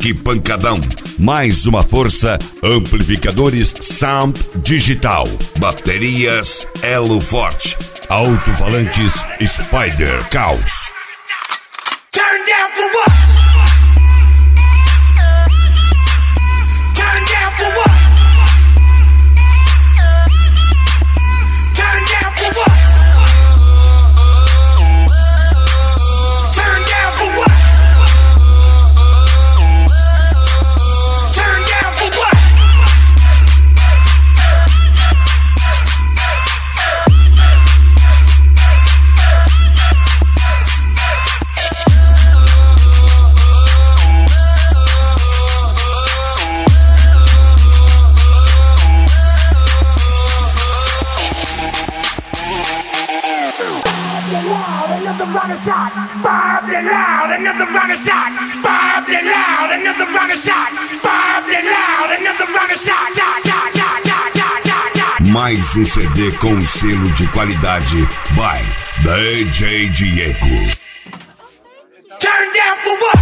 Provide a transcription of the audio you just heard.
Que pancadão. Mais uma força, amplificadores Sound Digital, baterias Elo Forte, alto-falantes Spider Caos. Turn down for what? Turn down for what? Turn down for what? Turn down for what? Turn down for what? Another rocket shot, bombed and loud. Another rocket shot, bombed and loud. Another rocket shot, bombed and loud. Another rocket shot, shot, shot, shot, shot, shot, shot, shot. Mais um CD com selo de qualidade by DJ Diego. Turn down for what?